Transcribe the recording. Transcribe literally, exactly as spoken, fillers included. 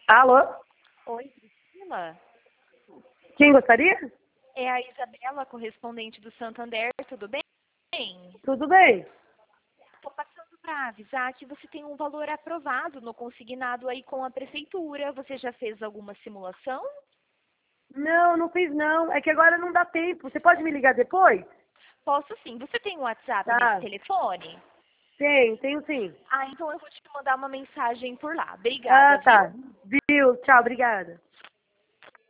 Alô? Oi, Priscila. Quem gostaria? É a Isabela, correspondente do Santander, tudo bem? Tudo bem. Estou passando para avisar que você tem um valor aprovado no consignado aí com a prefeitura. Você já fez alguma simulação? Não, não fiz não. É que agora não dá tempo. Você pode me ligar depois? Posso sim. Você tem um WhatsApp nesse Tá. telefone? Tem, tenho sim. Ah, então eu vou te mandar uma mensagem por lá. Ah, Obrigada, viu? tá. Viu? Tchau, obrigada.